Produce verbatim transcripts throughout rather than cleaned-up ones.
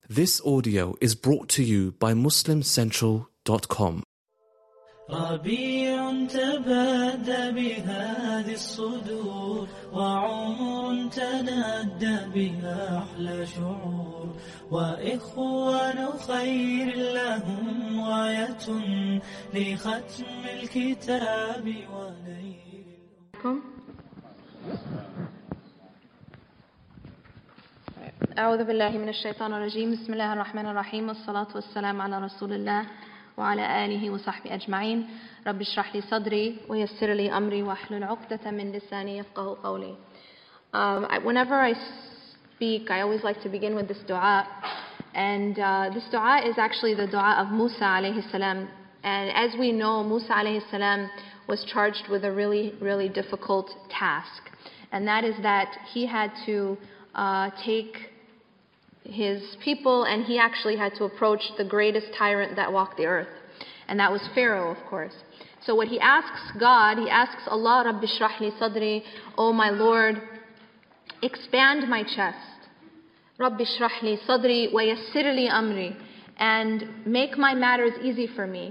This audio is brought to you by muslim central dot com. ربيع تبادى بهذه الصدور وعمر تنادى بها أحلى شعور وإخوان خير لهم غاية لختم الكتاب ونيل. أعوذ بالله من الشيطان الرجيم. بسم الله الرحمن الرحيم والصلاة والسلام على رسول الله وعلى آله وصحبه أجمعين. رب اشرح لي صدري ويسر لي أمري واحلل عقدة من لساني يفقهوا قولي. Um, I, whenever I speak, I always like to begin with this dua, and uh, this dua is actually the dua of Musa alayhi salam. And as we know, Musa alayhi salam was charged with a really, really difficult task, and that is that he had to uh, take his people, and he actually had to approach the greatest tyrant that walked the earth, and that was Pharaoh, of course. So what he asks God, he asks Allah, Rabbi shrah li sadri, oh my Lord, expand my chest. Rabbi shrah li sadri wa yassir li amri, and make my matters easy for me.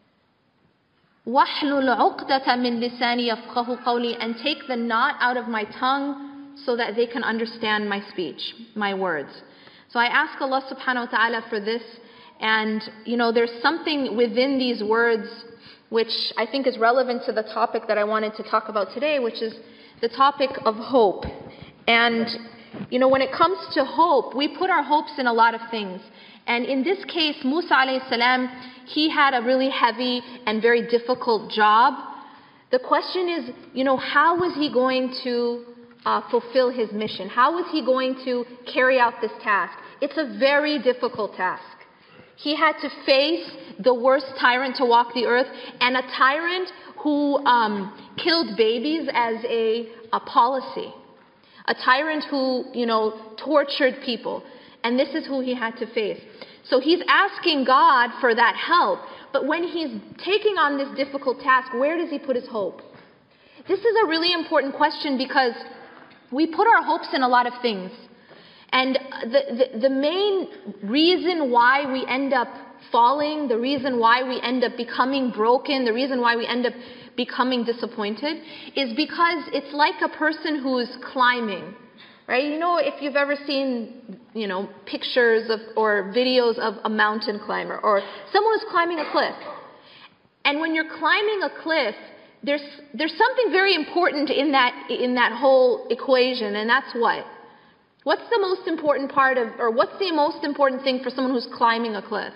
Wahlul uqdata min lisani yafqahu qawli, and take the knot out of my tongue so that they can understand my speech, my words. So I ask Allah subhanahu wa ta'ala for this, and you know, there's something within these words which I think is relevant to the topic that I wanted to talk about today, which is the topic of hope. And you know, when it comes to hope, we put our hopes in a lot of things. And in this case, Musa alayhi salam, he had a really heavy and very difficult job. The question is, you know, how was he going to Uh, fulfill his mission? How was he going to carry out this task? It's a very difficult task. He had to face the worst tyrant to walk the earth, and a tyrant who um, killed babies as a, a policy. A tyrant who, you know, tortured people. And this is who he had to face. So he's asking God for that help. But when he's taking on this difficult task, where does he put his hope? This is a really important question, because we put our hopes in a lot of things. And the, the, the main reason why we end up falling, the reason why we end up becoming broken, the reason why we end up becoming disappointed is because it's like a person who's climbing, right? You know, if you've ever seen, you know, pictures of or videos of a mountain climber or someone who's climbing a cliff. And when you're climbing a cliff, There's, there's something very important in that, in that whole equation, and that's what? What's the most important part of, or what's the most important thing for someone who's climbing a cliff?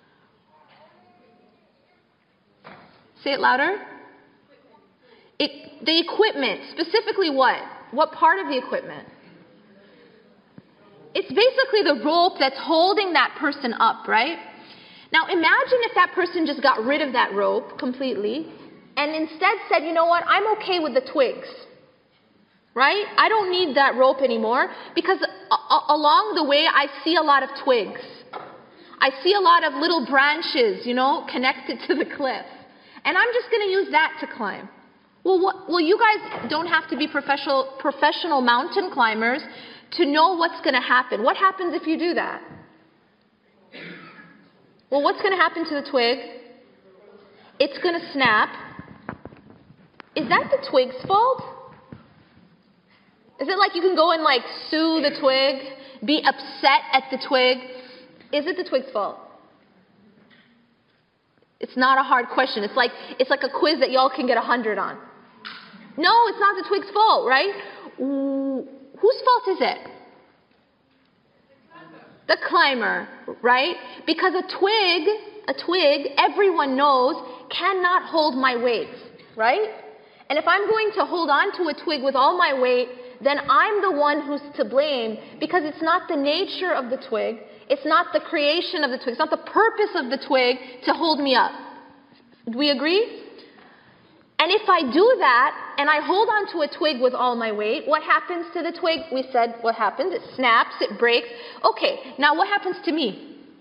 Say it louder. It, the equipment, specifically what? What part of the equipment? It's basically the rope that's holding that person up, right? Now imagine if that person just got rid of that rope completely, and instead said, you know what, I'm okay with the twigs, right? I don't need that rope anymore, because along the way I see a lot of twigs. I see a lot of little branches, you know, connected to the cliff. And I'm just going to use that to climb. Well, what, well, you guys don't have to be professional, professional mountain climbers to know what's going to happen. What happens if you do that? Well, what's going to happen to the twig? It's going to snap. Is that the twig's fault? Is it like you can go and like sue the twig, be upset at the twig? Is it the twig's fault? It's not a hard question. It's like it's like a quiz that y'all can get a hundred on. No, it's not the twig's fault, right? Whose fault is it? The climber, right? Because a twig, a twig, everyone knows, cannot hold my weight, right? And if I'm going to hold on to a twig with all my weight, then I'm the one who's to blame, because it's not the nature of the twig, it's not the creation of the twig, it's not the purpose of the twig to hold me up. Do we agree? And if I do that, and I hold on to a twig with all my weight, what happens to the twig? We said what happens, it snaps, it breaks. Okay, now what happens to me?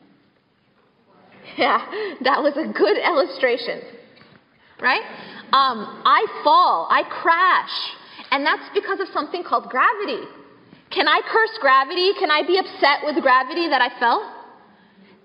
Yeah, that was a good illustration, right? Um, I fall, I crash, and that's because of something called gravity. Can I curse gravity? Can I be upset with gravity that I fell?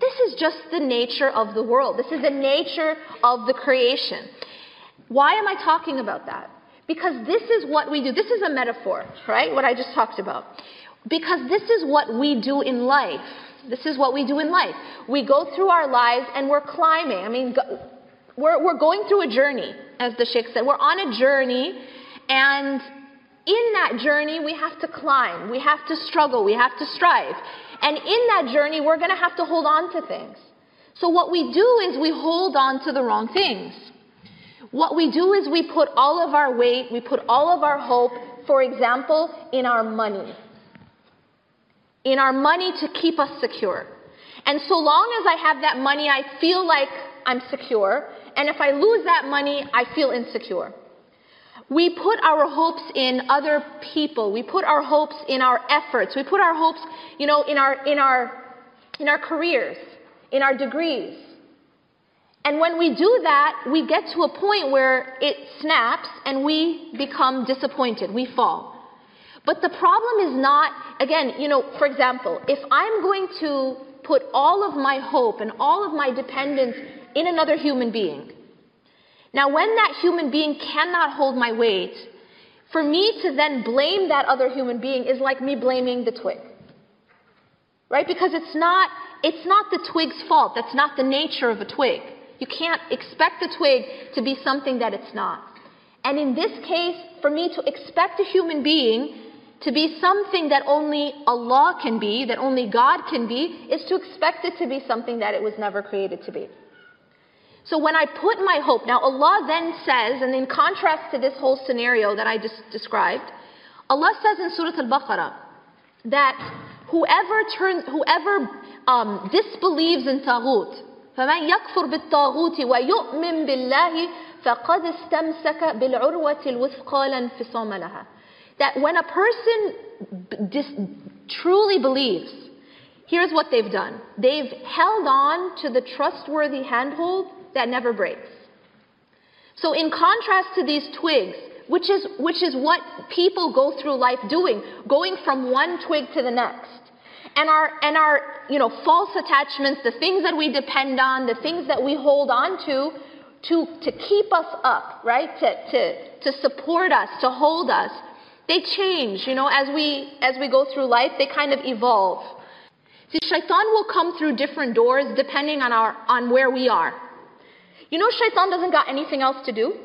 This is just the nature of the world. This is the nature of the creation. Why am I talking about that? Because this is what we do. This is a metaphor, right? What I just talked about. Because this is what we do in life. This is what we do in life. We go through our lives and we're climbing. I mean, we're, we're going through a journey, as the Sheikh said. We're on a journey, and in that journey, we have to climb. We have to struggle. We have to strive. And in that journey, we're going to have to hold on to things. So what we do is we hold on to the wrong things. What we do is we put all of our weight, we put all of our hope, for example, in our money. In our money to keep us secure. And so long as I have that money, I feel like I'm secure. And if I lose that money, I feel insecure. We put our hopes in other people. We put our hopes in our efforts. We put our hopes, you know, in our, in our, in our careers, in our degrees. And when we do that, we get to a point where it snaps and we become disappointed. We fall. But the problem is not, again, you know, for example, if I'm going to put all of my hope and all of my dependence in another human being, now when that human being cannot hold my weight, for me to then blame that other human being is like me blaming the twig. Right? Because it's not, it's not the twig's fault. That's not the nature of a twig. You can't expect the twig to be something that it's not. And in this case, for me to expect a human being to be something that only Allah can be, that only God can be, is to expect it to be something that it was never created to be. So when I put my hope, now Allah then says, and in contrast to this whole scenario that I just described, Allah says in Surah Al-Baqarah that whoever turns, whoever um, disbelieves in Taghut, فَمَنْ يَكْفُرْ بِالطَّاغُوتِ وَيُؤْمِنْ بِاللَّهِ فَقَدْ اسْتَمْسَكَ بِالْعُرْوَةِ الْوُثْقَى لَا انْفِصَامَ لَهَا. That when a person dis- truly believes, here's what they've done. They've held on to the trustworthy handhold that never breaks. So in contrast to these twigs, which is, which is what people go through life doing, going from one twig to the next. And our, and our, you know, false attachments, the things that we depend on, the things that we hold on to, to, to keep us up, right? To, to, to support us, to hold us. They change, you know, as we, as we go through life, they kind of evolve. See, shaitan will come through different doors depending on our, on where we are. You know, shaitan doesn't got anything else to do.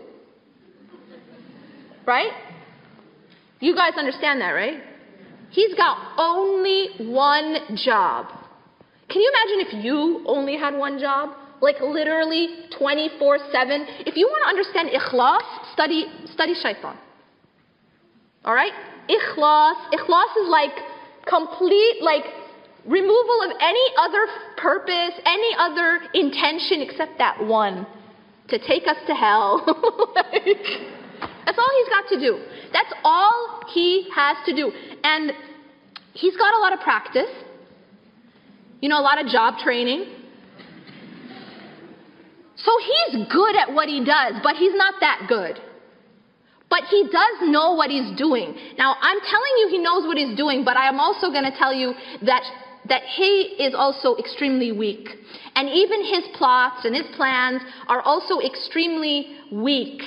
Right? You guys understand that, right? He's got only one job. Can you imagine if you only had one job? Like literally twenty-four seven. If you want to understand ikhlas, study, study shaitan. Alright? Ikhlas. Ikhlas is like complete, like removal of any other purpose, any other intention except that one. To take us to hell. Like, that's all he's got to do. That's all he has to do. And he's got a lot of practice. You know, a lot of job training. So he's good at what he does, but he's not that good. But he does know what he's doing. Now, I'm telling you he knows what he's doing, but I am also going to tell you that, that he is also extremely weak. And even his plots and his plans are also extremely weak.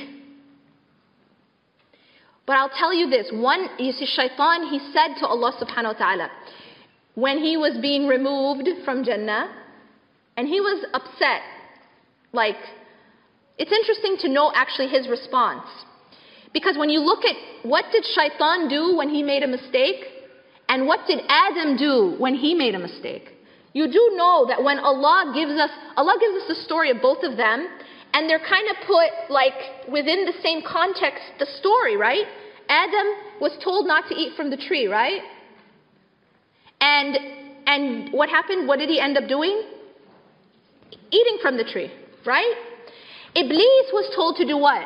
But I'll tell you this, one, you see, shaitan, he said to Allah subhanahu wa ta'ala, when he was being removed from Jannah, and he was upset, like, it's interesting to know actually his response. Because when you look at what did shaitan do when he made a mistake, and what did Adam do when he made a mistake, you do know that when Allah gives us, Allah gives us the story of both of them, and they're kind of put like within the same context, the story, right? Adam was told not to eat from the tree, right? And and what happened? What did he end up doing? Eating from the tree, right? Iblis was told to do what?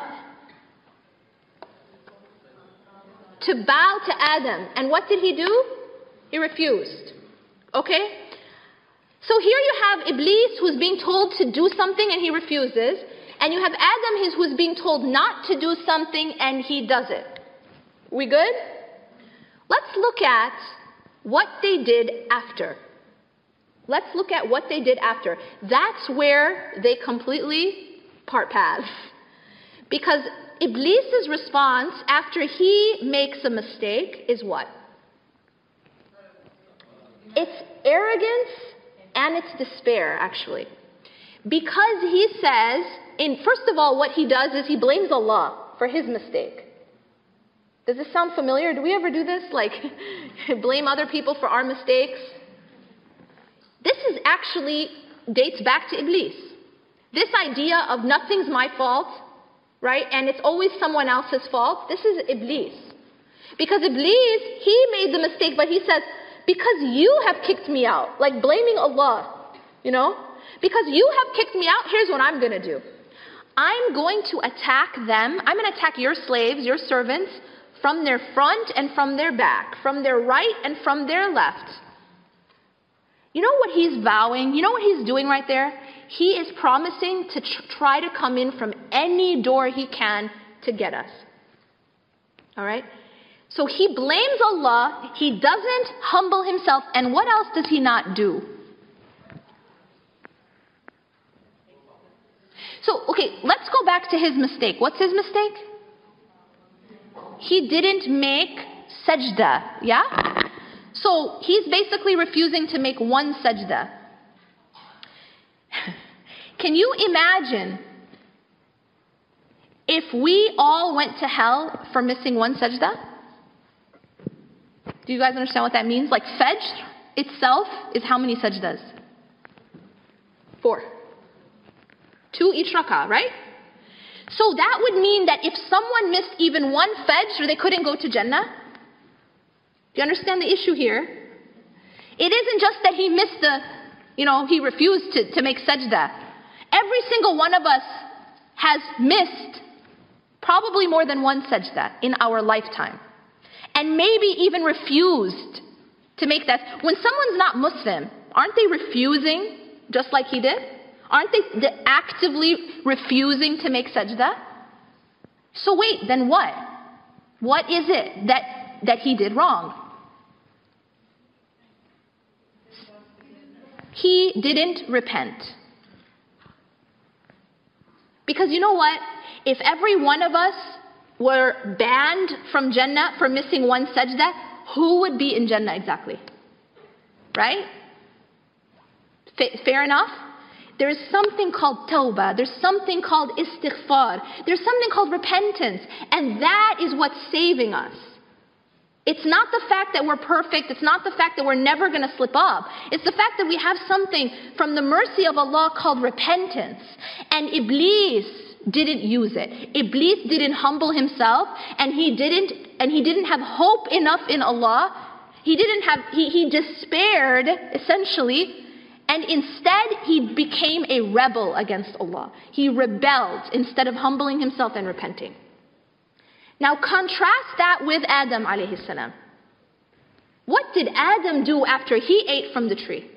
To bow to Adam. And what did he do? He refused. Okay? So here you have Iblis who's being told to do something and he refuses. And you have Adam who's being told not to do something and he does it. We good? Let's look at what they did after. Let's look at what they did after. That's where they completely part paths. Because Iblis' response after he makes a mistake is what? It's arrogance and it's despair, actually. Because he says, in first of all, what he does is he blames Allah for his mistake. Does this sound familiar? Do we ever do this? Like, blame other people for our mistakes? This is actually dates back to Iblis. This idea of nothing's my fault, right? And it's always someone else's fault. This is Iblis. Because Iblis, he made the mistake, but he says, because you have kicked me out. Like blaming Allah, you know? Because you have kicked me out, here's what I'm going to do. I'm going to attack them. I'm going to attack your slaves, your servants, from their front and from their back, from their right and from their left. You know what he's vowing? You know what he's doing right there? He is promising to tr- try to come in from any door he can to get us. All right? So he blames Allah. He doesn't humble himself. And what else does he not do? So, okay, let's go back to his mistake. What's his mistake? He didn't make sajda, yeah? So he's basically refusing to make one sajda. Can you imagine if we all went to hell for missing one sajda? Do you guys understand what that means? Like Fajr itself is how many sajdas? Four. Two each rak'ah, right? So that would mean that if someone missed even one Fajr, they couldn't go to Jannah. Do you understand the issue here? It isn't just that he missed the, you know, he refused to, to make sajda. Every single one of us has missed probably more than one sajda in our lifetime. And maybe even refused to make that. When someone's not Muslim, aren't they refusing just like he did? Aren't they actively refusing to make sajda? So wait, then what? What is it that, that he did wrong? He didn't repent. Because you know what? If every one of us were banned from Jannah for missing one sajda, who would be in Jannah exactly? Right? F- fair enough? There's something called tawbah. There's something called istighfar. There's something called repentance. And that is what's saving us. It's not the fact that we're perfect. It's not the fact that we're never going to slip up. It's the fact that we have something from the mercy of Allah called repentance. And Iblis didn't use it. Iblis didn't humble himself, and he didn't and he didn't have hope enough in Allah. He didn't have he, he despaired essentially. And instead, he became a rebel against Allah. He rebelled instead of humbling himself and repenting. Now contrast that with Adam alayhi salam. What did Adam do after he ate from the tree?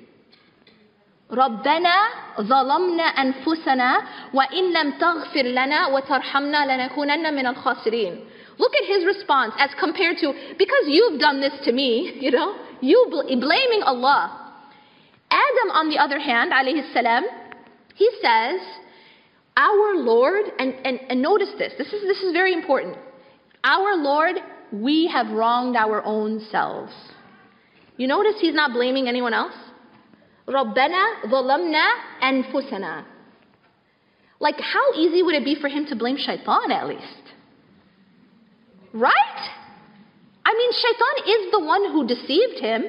رَبَّنَا ظَلَمْنَا أَنفُسَنَا وَإِن لَمْ تَغْفِرْ لَنَا وَتَرْحَمْنَا لَنَكُونَنَّ مِنَ الْخَاسِرِينَ. Look at his response as compared to, because you've done this to me, you know, you bl- blaming Allah. Adam, on the other hand, alayhi salam, he says, our Lord, and, and, and notice this, this is, this is very important. Our Lord, we have wronged our own selves. You notice he's not blaming anyone else? رَبَّنَا ظَلَمْنَا أَنفُسَنَا. Like, how easy would it be for him to blame shaitan at least? Right? I mean, shaitan is the one who deceived him.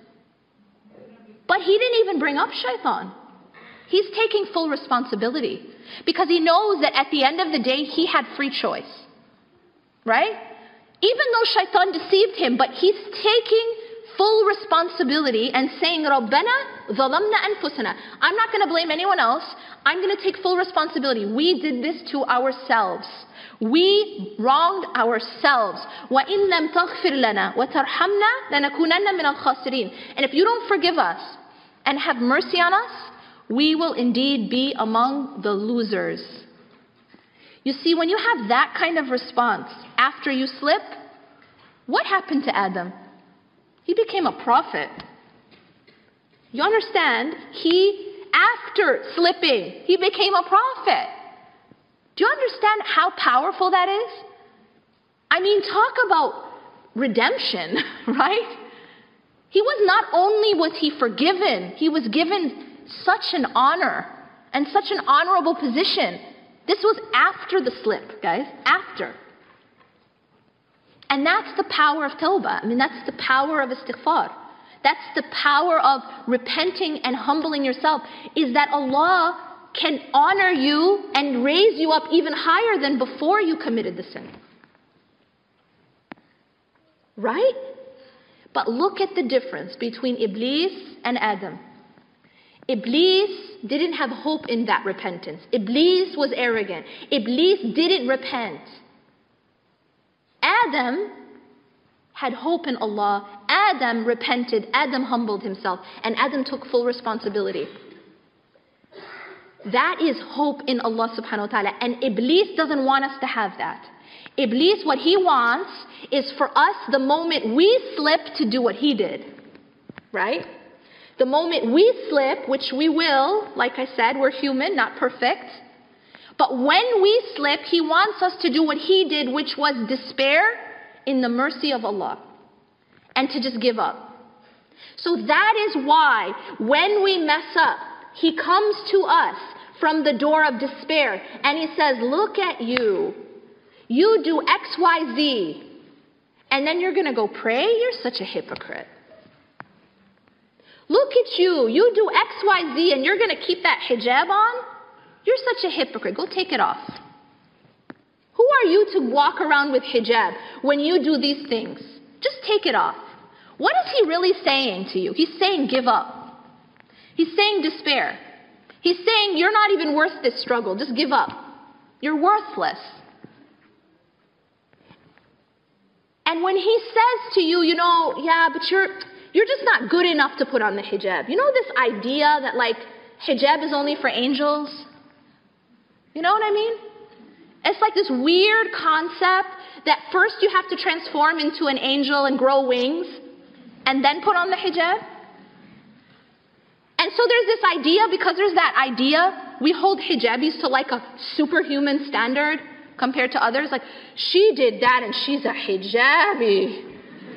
But he didn't even bring up shaitan. He's taking full responsibility because he knows that at the end of the day, he had free choice. Right? Even though shaitan deceived him, but he's taking full responsibility and saying, رَبَّنَا ظَلَمْنَا أَنفُسَنَا. I'm not going to blame anyone else. I'm going to take full responsibility. We did this to ourselves. We wronged ourselves. وَإِن لَمْ تَغْفِرْ لَنَا وَتَرْحَمْنَا لَنَكُونَنَّ مِنَ الْخَاسِرِينَ. And if you don't forgive us and have mercy on us, we will indeed be among the losers. You see, when you have that kind of response after you slip, what happened to Adam? He became a prophet. You understand? He, after slipping, he became a prophet. Do you understand how powerful that is? I mean, talk about redemption, right? He was not only was he forgiven, he was given such an honor and such an honorable position. This was after the slip, guys, after. And that's the power of tawbah. I mean, that's the power of istighfar. That's the power of repenting and humbling yourself, is that Allah can honor you and raise you up even higher than before you committed the sin. Right? But look at the difference between Iblis and Adam. Iblis didn't have hope in that repentance. Iblis was arrogant. Iblis didn't repent. Adam had hope in Allah. Adam repented. Adam humbled himself. And Adam took full responsibility. That is hope in Allah subhanahu wa ta'ala. And Iblis doesn't want us to have that. Iblis, what he wants is for us, the moment we slip, to do what he did. Right? The moment we slip, which we will, like I said, we're human, not perfect. But when we slip, he wants us to do what he did, which was despair in the mercy of Allah. And to just give up. So that is why, when we mess up, he comes to us from the door of despair. And he says, look at you. You do X, Y, Z. And then you're going to go pray? You're such a hypocrite. Look at you. You do X, Y, Z and you're going to keep that hijab on? You're such a hypocrite. Go take it off. Who are you to walk around with hijab when you do these things? Just take it off. What is he really saying to you? He's saying give up. He's saying despair. He's saying you're not even worth this struggle. Just give up. You're worthless. And when he says to you, you know, yeah, but you're you're just not good enough to put on the hijab. You know this idea that like hijab is only for angels? You know what I mean? It's like this weird concept that first you have to transform into an angel and grow wings and then put on the hijab. And so there's this idea, because there's that idea, we hold hijabis to like a superhuman standard compared to others. Like, she did that and she's a hijabi.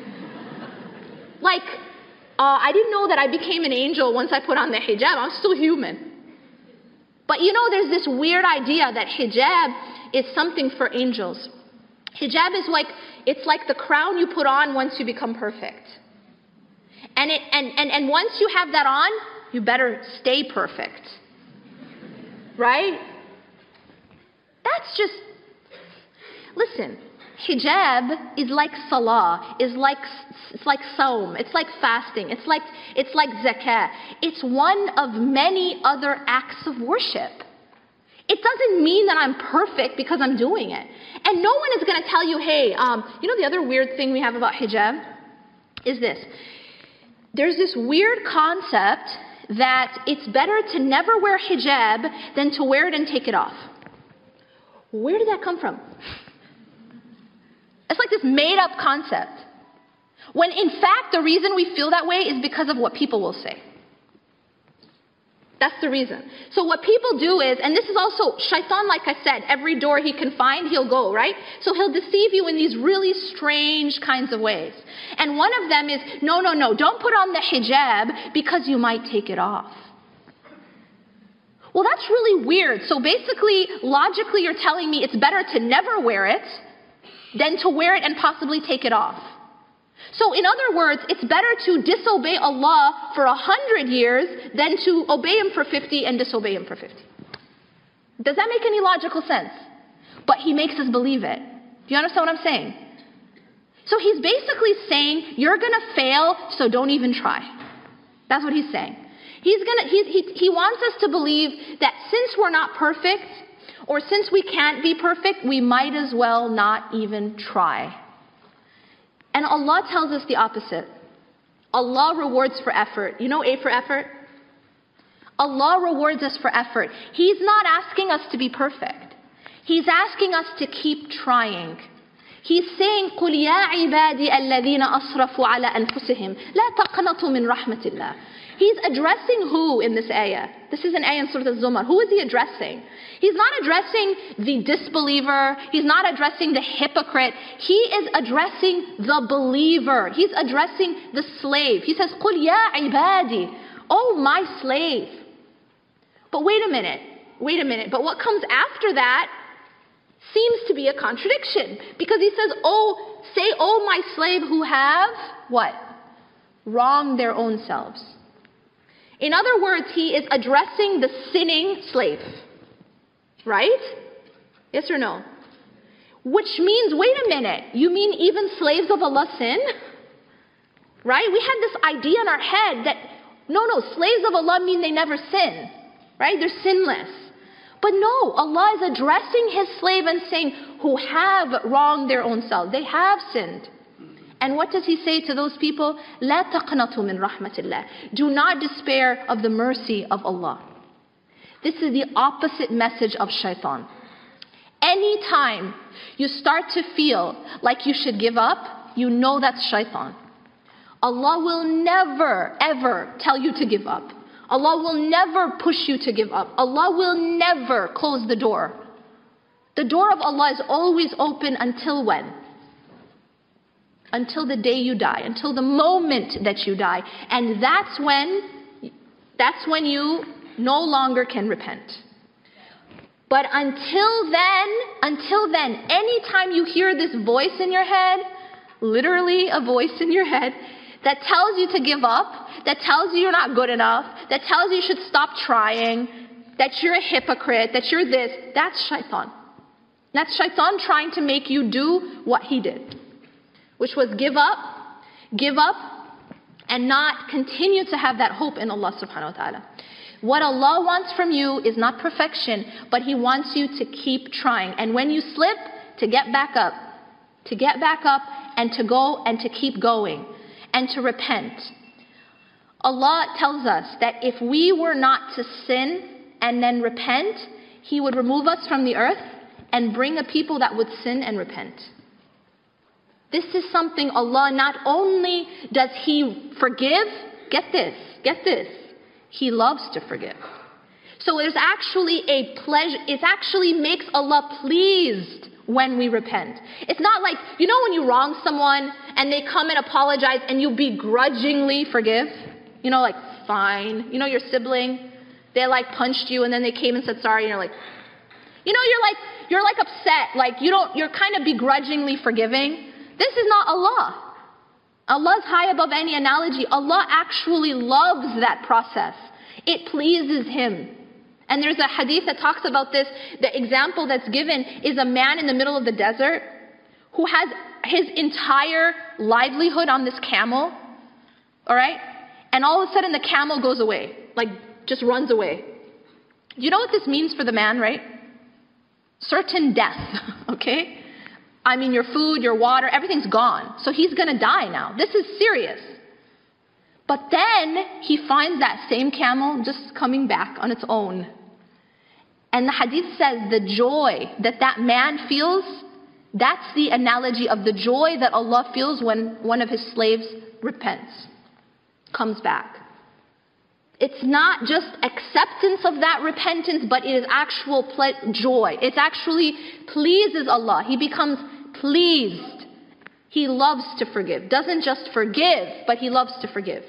Like, uh, I didn't know that I became an angel once I put on the hijab. I'm still human. But you know, there's this weird idea that hijab is something for angels. Hijab is like, it's like the crown you put on once you become perfect. And, it, and, and, and once you have that on, you better stay perfect. Right? That's just, listen, hijab is like salah, is like, it's like saum, it's like fasting, it's like, it's like zakah. It's one of many other acts of worship. It doesn't mean that I'm perfect because I'm doing it. And no one is going to tell you, hey, um, you know the other weird thing we have about hijab is this. There's this weird concept that it's better to never wear hijab than to wear it and take it off. Where did that come from? It's like this made-up concept. When in fact, the reason we feel that way is because of what people will say. That's the reason. So what people do is, and this is also, shaitan, like I said, every door he can find, he'll go, right? So he'll deceive you in these really strange kinds of ways. And one of them is, no, no, no, don't put on the hijab because you might take it off. Well, that's really weird. So basically, logically, you're telling me it's better to never wear it than to wear it and possibly take it off. So in other words, it's better to disobey Allah for a hundred years than to obey Him for fifty and disobey Him for fifty. Does that make any logical sense? But he makes us believe it. Do you understand what I'm saying? So he's basically saying, you're going to fail, so don't even try. That's what he's saying. He's gonna, he, he, he wants us to believe that since we're not perfect, or since we can't be perfect, we might as well not even try. And Allah tells us the opposite. Allah rewards for effort. You know A for effort? Allah rewards us for effort. He's not asking us to be perfect. He's asking us to keep trying. He's saying, قُلْ يَا عِبَادِي الَّذِينَ أَصْرَفُوا عَلَىٰ أَنفُسِهِمْ لَا تَقْنَطُوا مِنْ رَحْمَةِ اللَّهِ. He's addressing who in this ayah? This is an ayah in Surah Al-Zumar. Who is he addressing? He's not addressing the disbeliever. He's not addressing the hypocrite. He is addressing the believer. He's addressing the slave. He says, قُلْ يَا عِبَادِي, oh my slave. But wait a minute. Wait a minute. But what comes after that seems to be a contradiction. Because he says, oh, say, oh my slave who have, what? Wronged their own selves. In other words, he is addressing the sinning slave. Right? Yes or no? Which means, wait a minute, you mean even slaves of Allah sin? Right? We had this idea in our head that, no, no, slaves of Allah mean they never sin. Right? They're sinless. But no, Allah is addressing His slave and saying, who have wronged their own selves. They have sinned. And what does He say to those people? لا تقنطوا من رحمة الله. Do not despair of the mercy of Allah. This is the opposite message of shaitan. Anytime you start to feel like you should give up, you know that's shaitan. Allah will never, ever tell you to give up. Allah will never push you to give up. Allah will never close the door. The door of Allah is always open until when? Until the day you die, until the moment that you die. And that's when, that's when you no longer can repent. But until then, until then, anytime you hear this voice in your head, literally a voice in your head, that tells you to give up, that tells you you're not good enough, that tells you you should stop trying, that you're a hypocrite, that you're this, that's shaitan. That's shaitan trying to make you do what he did, which was give up, give up, and not continue to have that hope in Allah subhanahu wa ta'ala. What Allah wants from you is not perfection, but He wants you to keep trying. And when you slip, to get back up. To get back up and to go and to keep going. And to repent. Allah tells us that if we were not to sin and then repent, He would remove us from the earth and bring a people that would sin and repent. This is something Allah, not only does He forgive, get this, get this, He loves to forgive. So it's actually a pleasure, it actually makes Allah pleased when we repent. It's not like, you know when you wrong someone and they come and apologize and you begrudgingly forgive? You know, like, fine. You know your sibling, they like punched you and then they came and said sorry and you're like, you know, you're like, you're like upset, like you don't, you're kind of begrudgingly forgiving. This is not Allah. Allah is high above any analogy. Allah actually loves that process. It pleases Him. And there's a hadith that talks about this. The example that's given is a man in the middle of the desert who has his entire livelihood on this camel. All right? And all of a sudden the camel goes away. Like, just runs away. Do you know what this means for the man, right? Certain death. Okay? I mean, your food, your water, everything's gone. So he's going to die now. This is serious. But then he finds that same camel just coming back on its own. And the hadith says the joy that that man feels, that's the analogy of the joy that Allah feels when one of His slaves repents, comes back. It's not just acceptance of that repentance, but it is actual ple- joy. It actually pleases Allah. He becomes pleased. He loves to forgive. Doesn't just forgive, but He loves to forgive.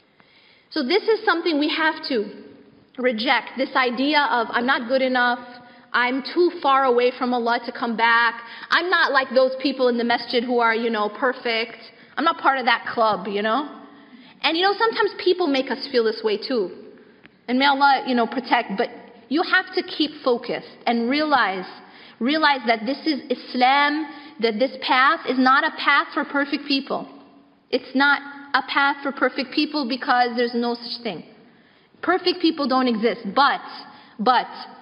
So this is something we have to reject. This idea of, I'm not good enough. I'm too far away from Allah to come back. I'm not like those people in the masjid who are, you know, perfect. I'm not part of that club, you know. And, you know, sometimes people make us feel this way too. And may Allah, you know, protect. But you have to keep focused and realize, realize that this is Islam, that this path is not a path for perfect people. It's not a path for perfect people because there's no such thing. Perfect people don't exist. But, but,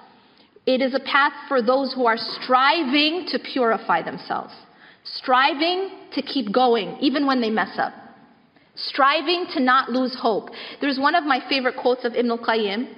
it is a path for those who are striving to purify themselves. Striving to keep going, even when they mess up. Striving to not lose hope. There's one of my favorite quotes of Ibn al-Qayyim,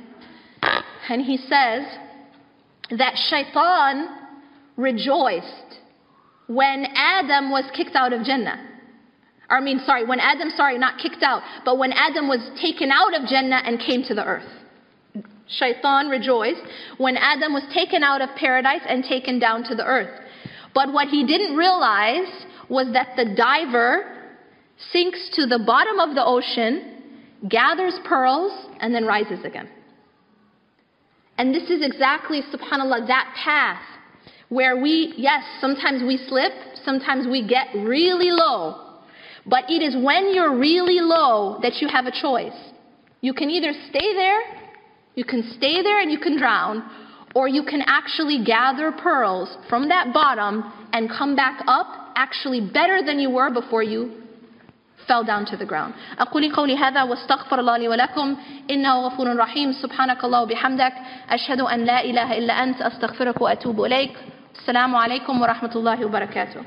and he says that Shaitan rejoiced when Adam was kicked out of Jannah. I mean, sorry, when Adam, sorry, not kicked out, but when Adam was taken out of Jannah and came to the earth. Shaitan rejoiced when Adam was taken out of paradise and taken down to the earth. But what he didn't realize was that the diver sinks to the bottom of the ocean, gathers pearls, and then rises again. And this is exactly, subhanAllah, that path where we, yes, sometimes we slip, sometimes we get really low. But it is when you're really low that you have a choice. You can either stay there, you can stay there and you can drown, or you can actually gather pearls from that bottom and come back up actually better than you were before you fell down to the ground. أقول قولي هذا واستغفر الله لي ولكم إنه غفور رحيم سبحانك الله وبحمدك أشهد أن لا إله إلا أنت أستغفرك وأتوب إليك. السلام عليكم ورحمة الله وبركاته.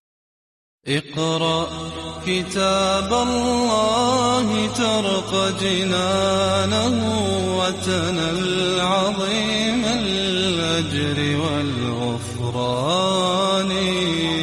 اقرأ كتاب الله ترق جنانه وتنل عظيم الأجر والغفران.